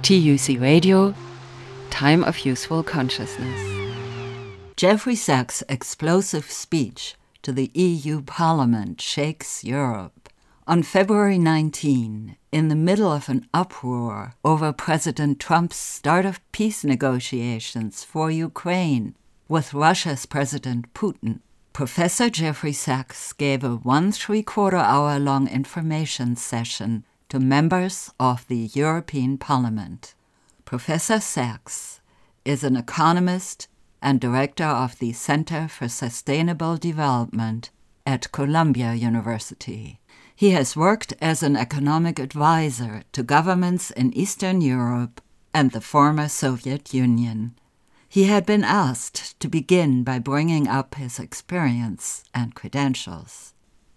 TUC Radio, Time of Useful Consciousness. Jeffrey Sachs' explosive speech to the EU Parliament shakes Europe. On February 19, in the middle of an uproar over President Trump's start of peace negotiations for Ukraine with Russia's President Putin, Professor Jeffrey Sachs gave a 1¾ hour-long information session to members of the European Parliament. Professor Sachs is an economist and director of the Center for Sustainable Development at Columbia University. He has worked as an economic advisor to governments in Eastern Europe and the former Soviet Union. He had been asked to begin by bringing up his experience and credentials.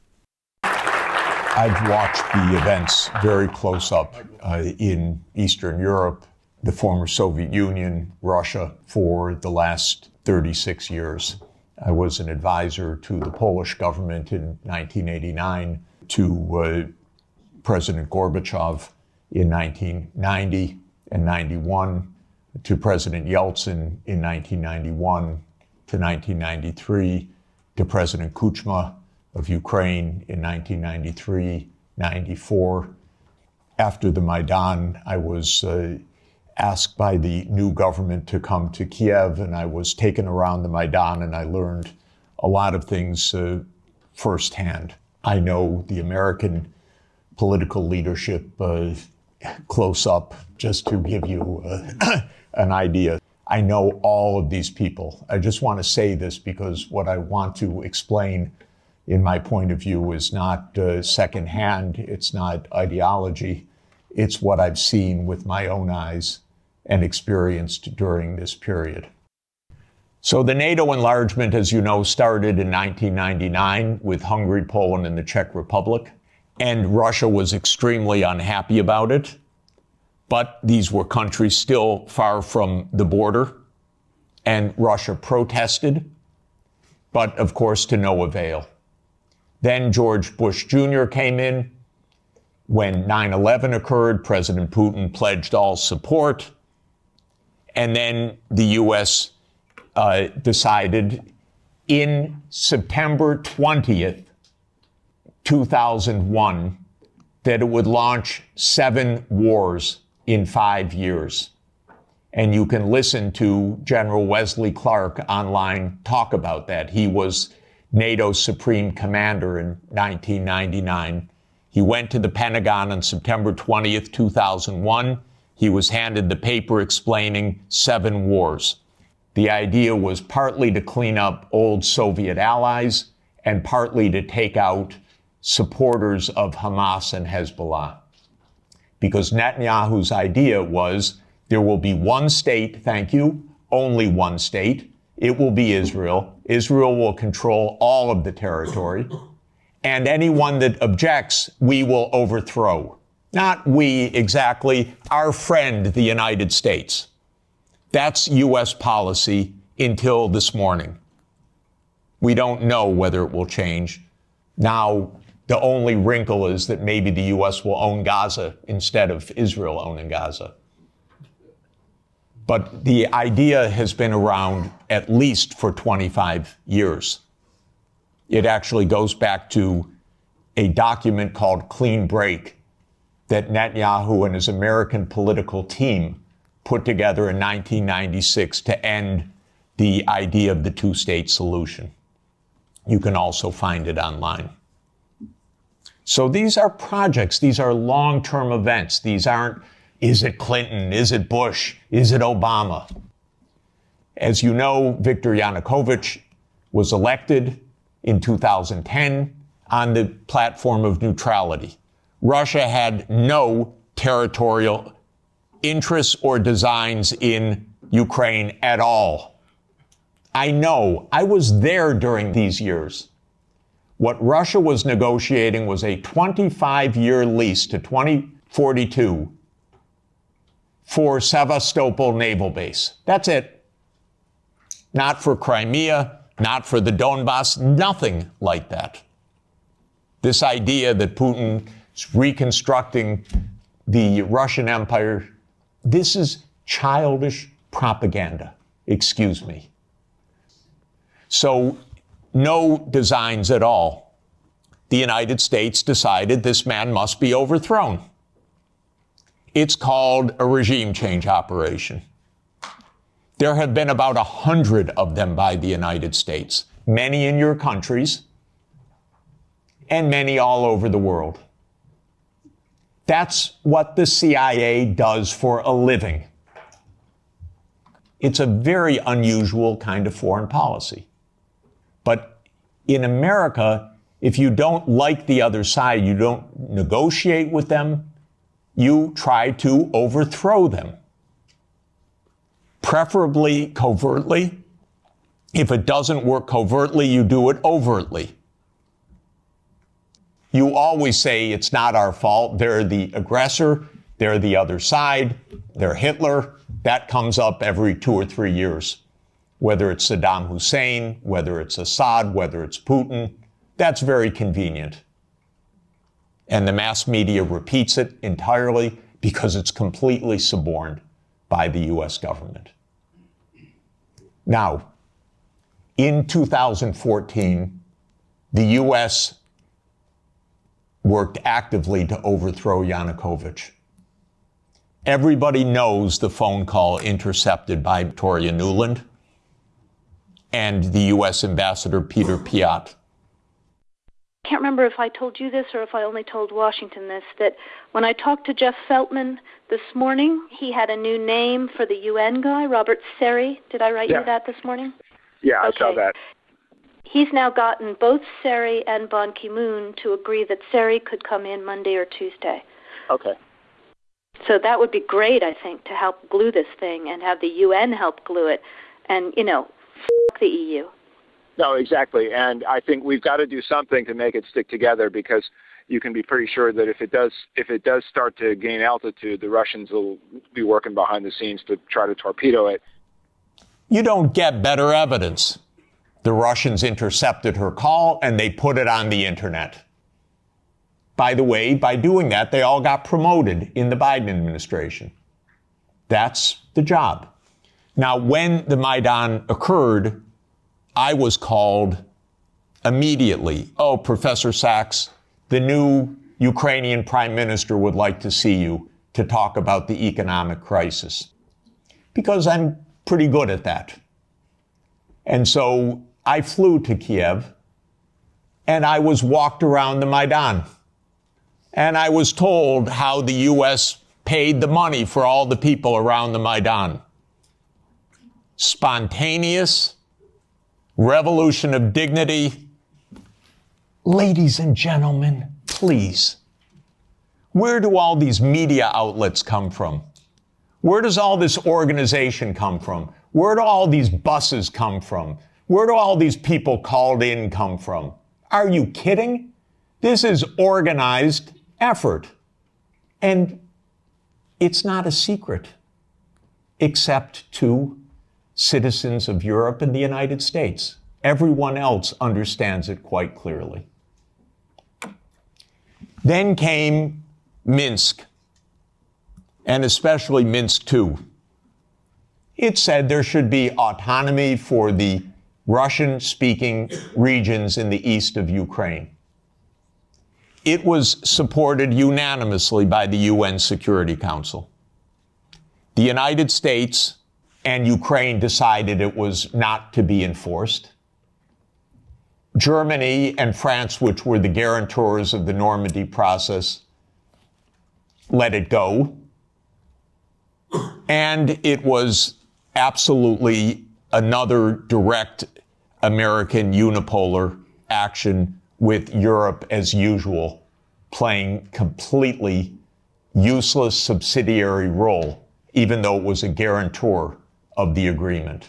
I've watched the events very close up in Eastern Europe, the former Soviet Union, Russia, for the last 36 years. I was an advisor to the Polish government in 1989, to President Gorbachev in 1990 and 91, to President Yeltsin in 1991 to 1993, to President Kuchma of Ukraine in 1993-94. After the Maidan, I was asked by the new government to come to Kiev, and I was taken around the Maidan, and I learned a lot of things firsthand. I know the American political leadership close up, just to give you an idea. I know all of these people. I just want to say this because what I want to explain in my point of view is not secondhand, it's not ideology, it's what I've seen with my own eyes and experienced during this period. So the NATO enlargement, as you know, started in 1999 with Hungary, Poland, and the Czech Republic, and Russia was extremely unhappy about it. But these were countries still far from the border, and Russia protested, but of course to no avail. Then George Bush Jr. came in. When 9/11 occurred, President Putin pledged all support. And then the U.S. Decided in September 20th, 2001, that it would launch 7 wars in 5 years. And you can listen to General Wesley Clark online talk about that. He was NATO's supreme commander in 1999. He went to the Pentagon on September 20th, 2001. He was handed the paper explaining 7 wars. The idea was partly to clean up old Soviet allies and partly to take out supporters of Hamas and Hezbollah. Because Netanyahu's idea was there will be one state, thank you, only one state. It will be Israel. Israel will control all of the territory. And anyone that objects, we will overthrow. Not we exactly, our friend, the United States. That's U.S. policy until this morning. We don't know whether it will change. Now, the only wrinkle is that maybe the U.S. will own Gaza instead of Israel owning Gaza. But the idea has been around at least for 25 years. It actually goes back to a document called Clean Break that Netanyahu and his American political team put together in 1996 to end the idea of the two-state solution. You can also find it online. So these are projects. These are long-term events. These aren't, is it Clinton? Is it Bush? Is it Obama? As you know, Viktor Yanukovych was elected in 2010 on the platform of neutrality. Russia had no territorial interests or designs in Ukraine at all. I know, I was there during these years. What Russia was negotiating was a 25-year lease to 2042 for Sevastopol Naval Base. That's it. Not for Crimea, not for the Donbass, nothing like that. This idea that Putin is reconstructing the Russian Empire This is childish propaganda. Excuse me. So, no designs at all. The United States decided this man must be overthrown. It's called a regime change operation. There have been about 100 of them by the United States, many in your countries, and many all over the world. That's what the CIA does for a living. It's a very unusual kind of foreign policy. But in America, if you don't like the other side, you don't negotiate with them, you try to overthrow them. Preferably covertly. If it doesn't work covertly, you do it overtly. You always say it's not our fault. They're the aggressor. They're the other side. They're Hitler. That comes up every 2 or 3 years. Whether it's Saddam Hussein, whether it's Assad, whether it's Putin, that's very convenient. And the mass media repeats it entirely because it's completely suborned by the U.S. government. Now, in 2014, the U.S. worked actively to overthrow Yanukovych. Everybody knows the phone call intercepted by Victoria Nuland and the U.S. Ambassador Peter Piot. I can't remember if I told you this or if I only told Washington this, that when I talked to Jeff Feltman this morning, he had a new name for the UN guy, Robert Seri. Did I write you that this morning? Yeah, okay. I saw that. He's now gotten both Seri and Ban Ki-moon to agree that Seri could come in Monday or Tuesday. Okay. So that would be great, I think, to help glue this thing and have the UN help glue it. And, f*** the EU. No, exactly. And I think we've got to do something to make it stick together, because you can be pretty sure that if it does start to gain altitude, the Russians will be working behind the scenes to try to torpedo it. You don't get better evidence. The Russians intercepted her call and they put it on the internet. By the way, by doing that, they all got promoted in the Biden administration. That's the job. Now, when the Maidan occurred, I was called immediately. Oh, Professor Sachs, the new Ukrainian prime minister would like to see you to talk about the economic crisis. Because I'm pretty good at that. And so I flew to Kiev and I was walked around the Maidan. And I was told how the U.S. paid the money for all the people around the Maidan. Spontaneous, revolution of dignity. Ladies and gentlemen, please, where do all these media outlets come from? Where does all this organization come from? Where do all these buses come from? Where do all these people called in come from? Are you kidding? This is organized effort. And it's not a secret, except to citizens of Europe and the United States. Everyone else understands it quite clearly. Then came Minsk, and especially Minsk II. It said there should be autonomy for the Russian-speaking regions in the east of Ukraine. It was supported unanimously by the UN Security Council. The United States and Ukraine decided it was not to be enforced. Germany and France, which were the guarantors of the Normandy process, let it go. And it was absolutely another direct American unipolar action, with Europe, as usual, playing completely useless subsidiary role, even though it was a guarantor of the agreement.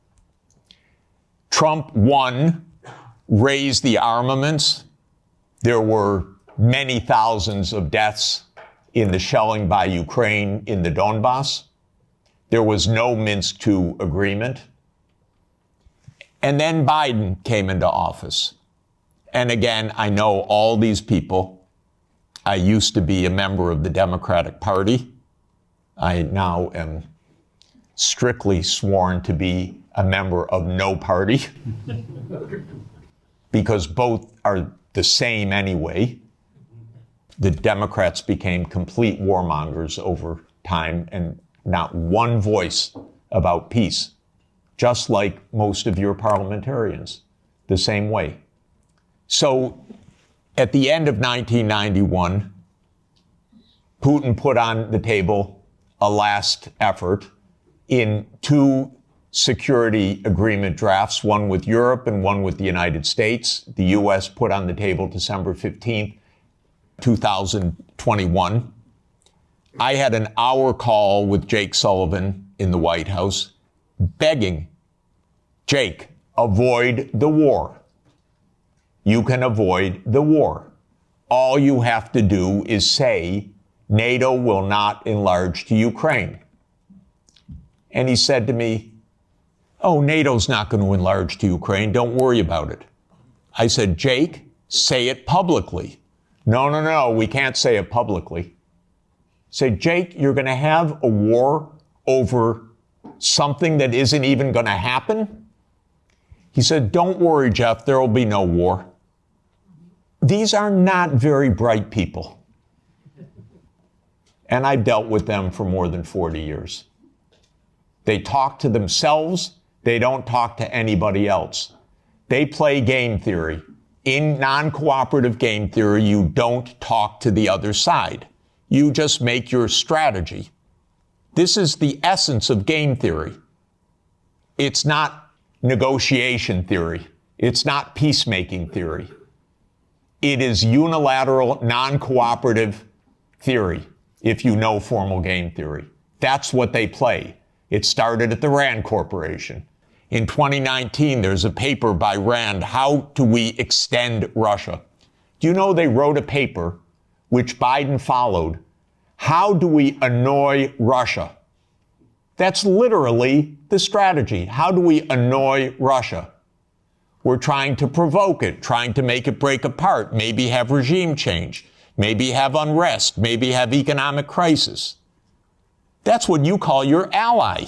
Trump won, raised the armaments. There were many thousands of deaths in the shelling by Ukraine in the Donbass. There was no Minsk II agreement. And then Biden came into office. And again, I know all these people. I used to be a member of the Democratic Party. I now am strictly sworn to be a member of no party because both are the same anyway. The Democrats became complete warmongers over time and not one voice about peace, just like most of your parliamentarians, the same way. So at the end of 1991, Putin put on the table a last effort in two security agreement drafts, one with Europe and one with the United States. The U.S. put on the table December 15th, 2021. I had an hour call with Jake Sullivan in the White House begging, Jake, avoid the war. You can avoid the war. All you have to do is say NATO will not enlarge to Ukraine. And he said to me, oh, NATO's not going to enlarge to Ukraine. Don't worry about it. I said, Jake, say it publicly. No, we can't say it publicly. Say, Jake, you're going to have a war over something that isn't even going to happen? He said, don't worry, Jeff, there will be no war. These are not very bright people. And I dealt with them for more than 40 years. They talk to themselves. They don't talk to anybody else. They play game theory. In non-cooperative game theory, you don't talk to the other side. You just make your strategy. This is the essence of game theory. It's not negotiation theory. It's not peacemaking theory. It is unilateral, non-cooperative theory, if you know formal game theory. That's what they play. It started at the Rand Corporation. In 2019, there's a paper by Rand, How Do We Extend Russia? Do you know they wrote a paper, which Biden followed, How Do We Annoy Russia? That's literally the strategy. How do we annoy Russia? We're trying to provoke it, trying to make it break apart, maybe have regime change, maybe have unrest, maybe have economic crisis. That's what you call your ally.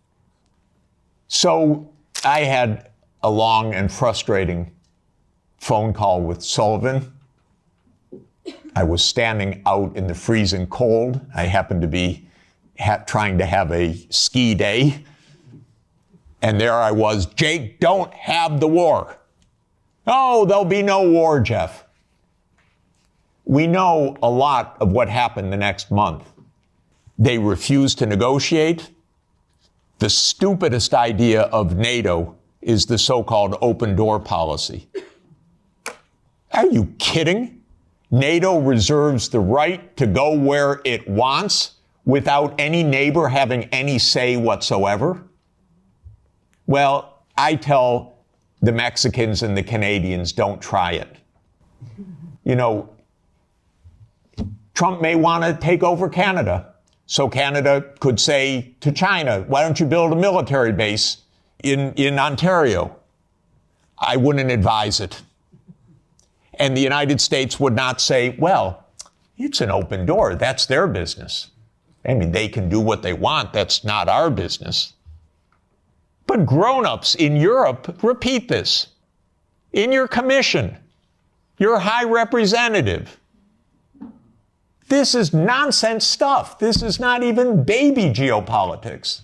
So I had a long and frustrating phone call with Sullivan. I was standing out in the freezing cold. I happened to be trying to have a ski day. And there I was, Jake, don't have the war. Oh, there'll be no war, Jeff. We know a lot of what happened the next month. They refused to negotiate. The stupidest idea of NATO is the so-called open door policy. Are you kidding? NATO reserves the right to go where it wants without any neighbor having any say whatsoever? Well, I tell the Mexicans and the Canadians, don't try it. You know, Trump may want to take over Canada. So Canada could say to China, why don't you build a military base in Ontario? I wouldn't advise it. And the United States would not say, well, it's an open door. That's their business. I mean, they can do what they want. That's not our business. But grown-ups in Europe repeat this. In your commission, your high representative. This is nonsense stuff. This is not even baby geopolitics.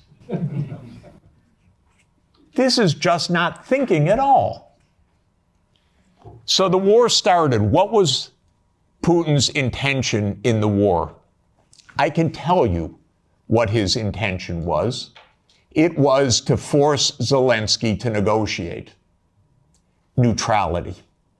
This is just not thinking at all. So the war started. What was Putin's intention in the war? I can tell you what his intention was. It was to force Zelensky to negotiate neutrality.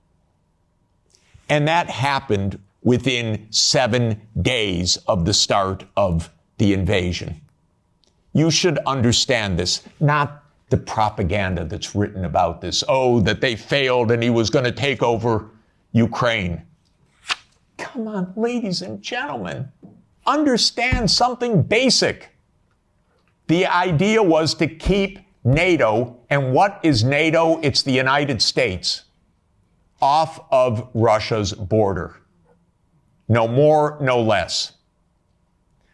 And that happened within 7 days of the start of the invasion. You should understand this, not the propaganda that's written about this. Oh, that they failed and he was going to take over Ukraine. Come on, ladies and gentlemen, understand something basic. The idea was to keep NATO, and what is NATO? It's the United States, off of Russia's border. No more, no less.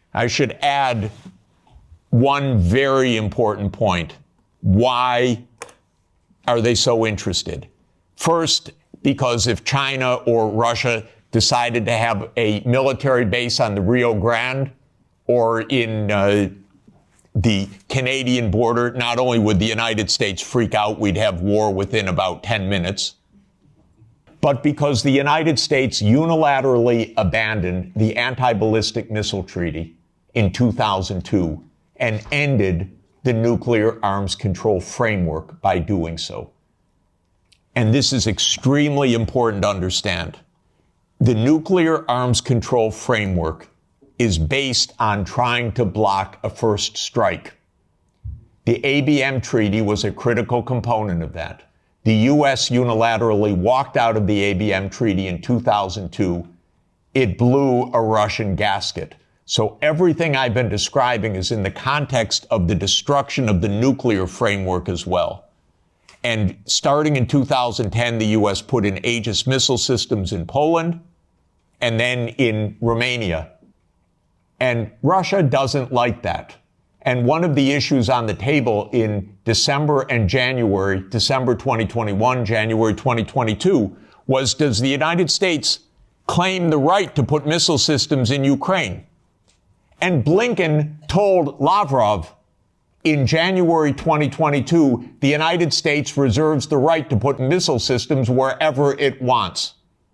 I should add one very important point. Why are they so interested? First, because if China or Russia decided to have a military base on the Rio Grande or in the Canadian border, not only would the United States freak out, we'd have war within about 10 minutes, but because the United States unilaterally abandoned the Anti-Ballistic Missile Treaty in 2002 and ended the Nuclear Arms Control Framework by doing so. And this is extremely important to understand. The Nuclear Arms Control Framework is based on trying to block a first strike. The ABM Treaty was a critical component of that. The U.S. unilaterally walked out of the ABM Treaty in 2002. It blew a Russian gasket. So everything I've been describing is in the context of the destruction of the nuclear framework as well. And starting in 2010, the U.S. put in Aegis missile systems in Poland and then in Romania. And Russia doesn't like that. And one of the issues on the table in December and January, December 2021, January 2022, was, does the United States claim the right to put missile systems in Ukraine? And Blinken told Lavrov in January 2022, the United States reserves the right to put missile systems wherever it wants.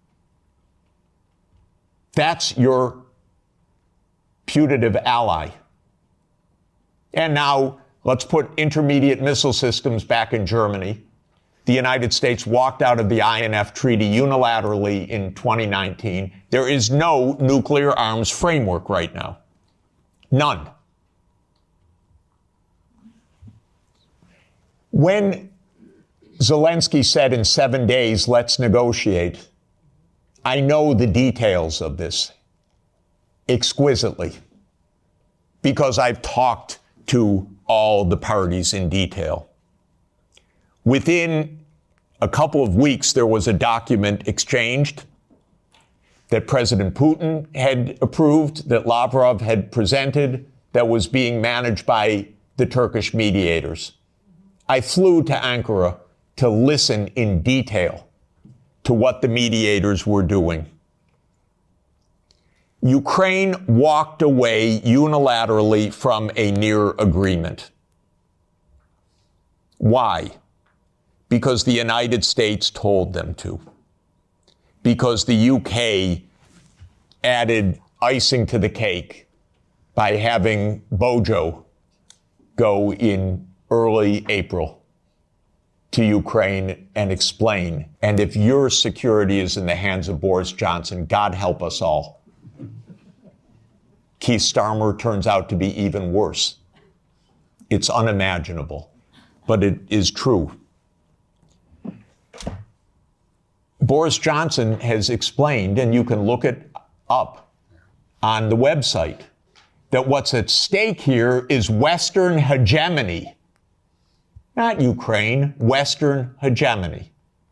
That's your putative ally. And now let's put intermediate missile systems back in Germany. The United States walked out of the INF Treaty unilaterally in 2019. There is no nuclear arms framework right now. None. When Zelensky said in 7 days, let's negotiate, I know the details of this exquisitely because I've talked to all the parties in detail. Within a couple of weeks, there was a document exchanged that President Putin had approved, that Lavrov had presented, that was being managed by the Turkish mediators. I flew to Ankara to listen in detail to what the mediators were doing. Ukraine walked away unilaterally from a near agreement. Why? Because the United States told them to. Because the UK added icing to the cake by having Bojo go in early April to Ukraine and explain. And if your security is in the hands of Boris Johnson, God help us all. Keith Starmer turns out to be even worse. It's unimaginable, but it is true. Boris Johnson has explained, and you can look it up on the website, that what's at stake here is Western hegemony. Not Ukraine, Western hegemony.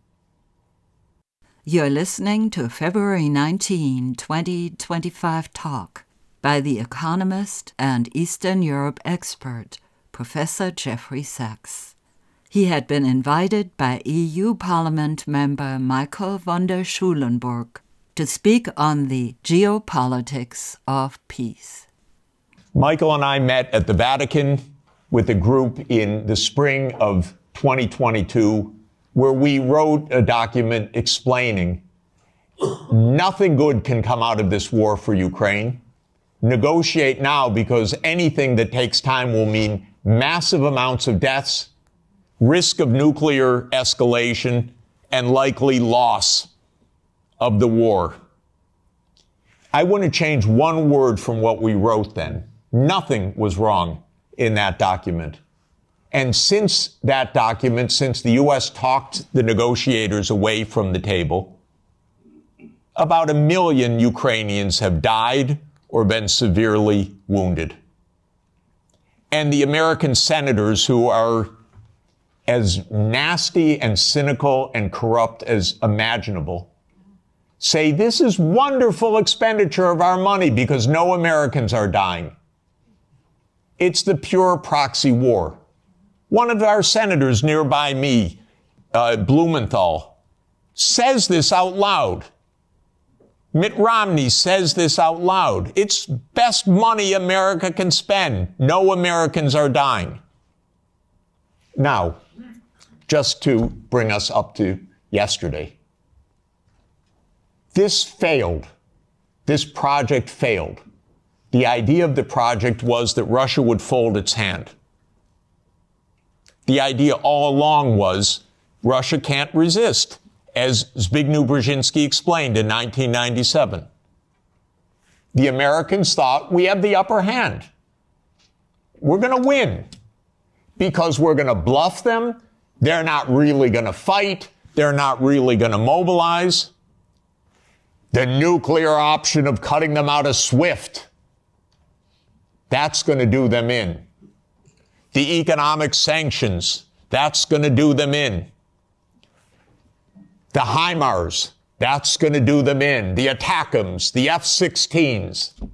You're listening to a February 19, 2025 talk by the economist and Eastern Europe expert, Professor Jeffrey Sachs. He had been invited by EU Parliament member Michael von der Schulenburg to speak on the geopolitics of peace. Michael and I met at the Vatican with a group in the spring of 2022, where we wrote a document explaining nothing good can come out of this war for Ukraine. Negotiate now, because anything that takes time will mean massive amounts of deaths, risk of nuclear escalation, and likely loss of the war. I want to change one word from what we wrote then. Nothing was wrong in that document. And since that document, since the U.S. talked the negotiators away from the table, about 1 million Ukrainians have died or been severely wounded. And the American senators, who are as nasty and cynical and corrupt as imaginable, say this is wonderful expenditure of our money because no Americans are dying. It's the pure proxy war. One of our senators nearby me, Blumenthal, says this out loud. Mitt Romney says this out loud. It's best money America can spend. No Americans are dying. Now, just to bring us up to yesterday, this failed. This project failed. The idea of the project was that Russia would fold its hand. The idea all along was Russia can't resist, as Zbigniew Brzezinski explained in 1997. The Americans thought we have the upper hand. We're going to win because we're going to bluff them. They're not really going to fight. They're not really going to mobilize. The nuclear option of cutting them out of SWIFT, that's going to do them in. The economic sanctions, that's going to do them in. The HIMARS, that's going to do them in. The ATACMS, the F-16s.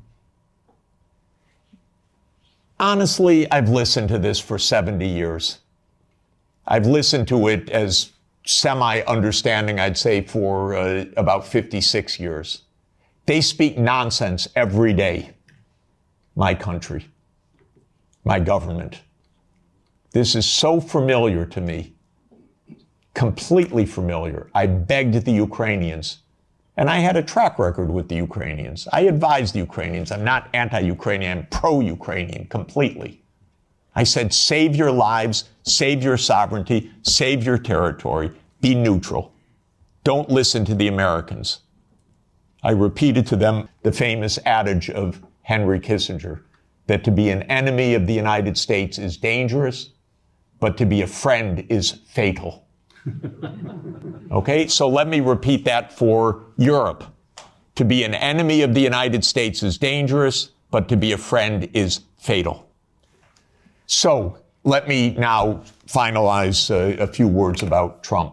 Honestly, I've listened to this for 70 years. I've listened to it as semi-understanding, I'd say, for about 56 years. They speak nonsense every day. My country, my government. This is so familiar to me, completely familiar. I begged the Ukrainians, and I had a track record with the Ukrainians. I advised the Ukrainians. I'm not anti-Ukrainian, I'm pro-Ukrainian completely. I said, save your lives, save your sovereignty, save your territory, be neutral. Don't listen to the Americans. I repeated to them the famous adage of Henry Kissinger, that to be an enemy of the United States is dangerous, but to be a friend is fatal. Okay, so let me repeat that for Europe. To be an enemy of the United States is dangerous, but to be a friend is fatal. So let me now finalize a few words about Trump.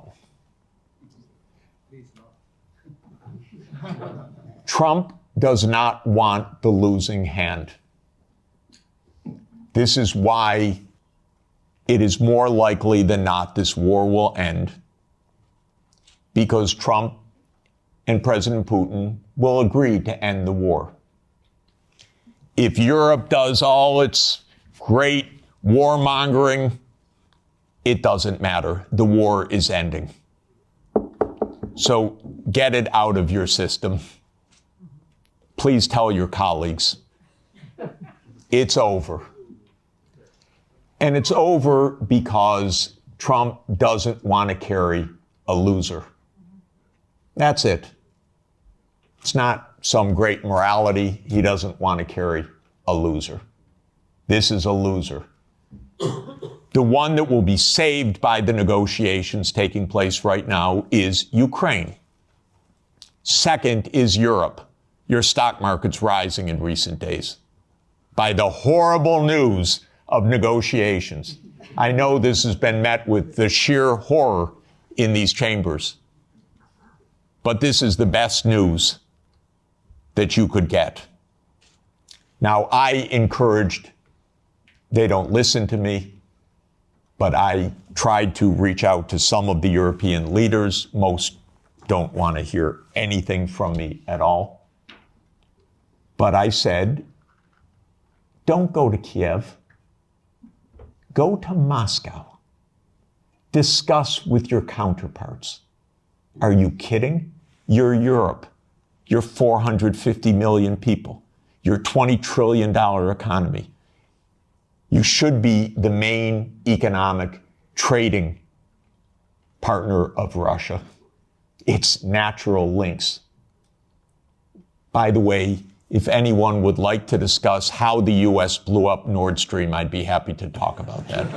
Trump does not want the losing hand. This is why it is more likely than not this war will end, because Trump and President Putin will agree to end the war. If Europe does all its great warmongering, it doesn't matter. The war is ending. So get it out of your system. Please tell your colleagues. It's over. And it's over because Trump doesn't want to carry a loser. That's it. It's not some great morality. He doesn't want to carry a loser. This is a loser. The one that will be saved by the negotiations taking place right now is Ukraine. Second is Europe. Your stock market's rising in recent days by the horrible news of negotiations. I know this has been met with the sheer horror in these chambers, but this is the best news that you could get. Now, I encouraged, they don't listen to me, but I tried to reach out to some of the European leaders. Most don't want to hear anything from me at all. But I said, don't go to Kiev. Go to Moscow. Discuss with your counterparts. Are you kidding? You're Europe. You're 450 million people. You're a $20 trillion economy. You should be the main economic trading partner of Russia. It's natural links. By the way, if anyone would like to discuss how the U.S. blew up Nord Stream, I'd be happy to talk about that.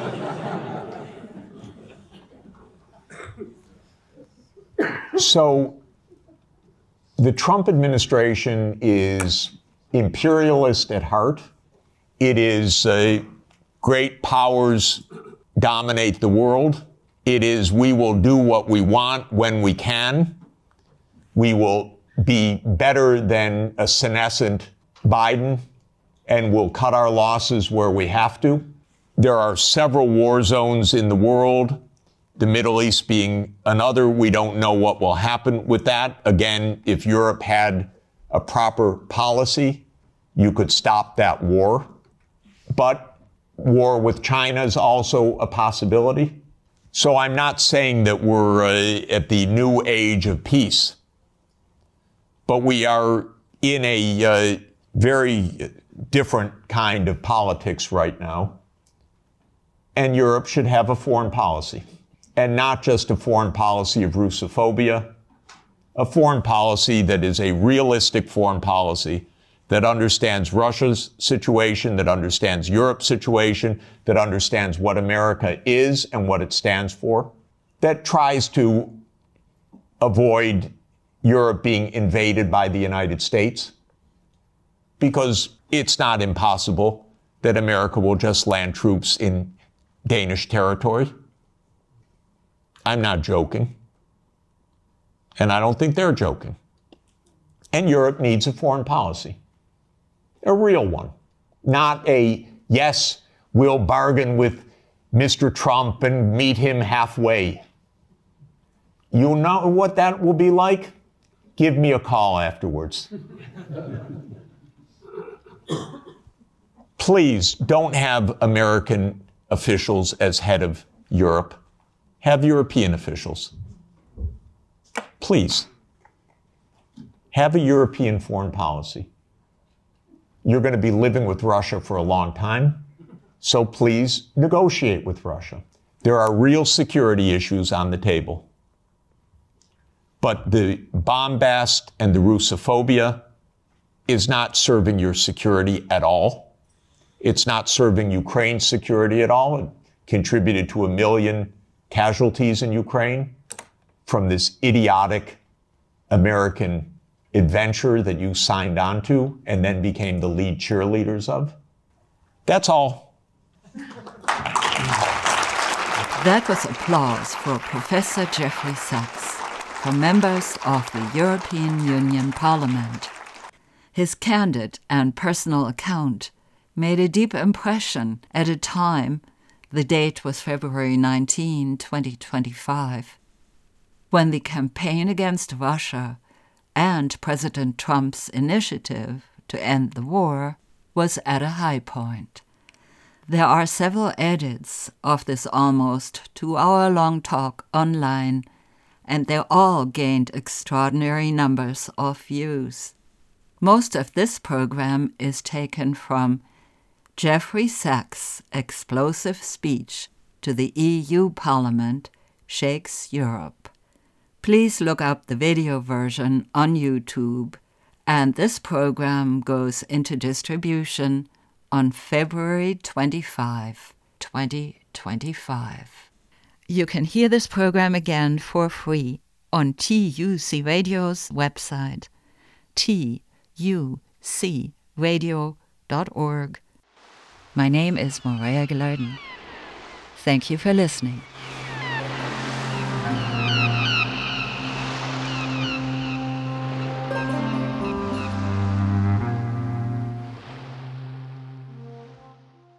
So the Trump administration is imperialist at heart. It is great powers dominate the world. It is we will do what we want when we can. We will be better than a senescent Biden and we'll cut our losses where we have to. There are several war zones in the world, the Middle East being another. We don't know what will happen with that. Again, if Europe had a proper policy, you could stop that war. But war with China is also a possibility. So I'm not saying that we're at the new age of peace, but we are in a very different kind of politics right now. And Europe should have a foreign policy, and not just a foreign policy of Russophobia, a foreign policy that is a realistic foreign policy that understands Russia's situation, that understands Europe's situation, that understands what America is and what it stands for, that tries to avoid Europe being invaded by the United States, because it's not impossible that America will just land troops in Danish territory. I'm not joking. And I don't think they're joking. And Europe needs a foreign policy. A real one. Not a, yes, we'll bargain with Mr. Trump and meet him halfway. You know what that will be like? Give me a call afterwards. Please don't have American officials as head of Europe. Have European officials. Please. Have a European foreign policy. You're going to be living with Russia for a long time, so please negotiate with Russia. There are real security issues on the table. But the bombast and the Russophobia is not serving your security at all. It's not serving Ukraine's security at all. It contributed to 1 million casualties in Ukraine from this idiotic American adventure that you signed on to and then became the lead cheerleaders of. That's all. That was applause for Professor Jeffrey Sachs from members of the European Union Parliament. His candid and personal account made a deep impression at a time, the date was February 19, 2025, when the campaign against Russia and President Trump's initiative to end the war was at a high point. There are several edits of this almost 2-hour-long talk online, and they all gained extraordinary numbers of views. Most of this program is taken from Jeffrey Sachs' explosive speech to the EU Parliament Shakes Europe. Please look up the video version on YouTube, and this program goes into distribution on February 25, 2025. You can hear this program again for free on TUC Radio's website, tucradio.org. My name is Maria Gilardin. Thank you for listening.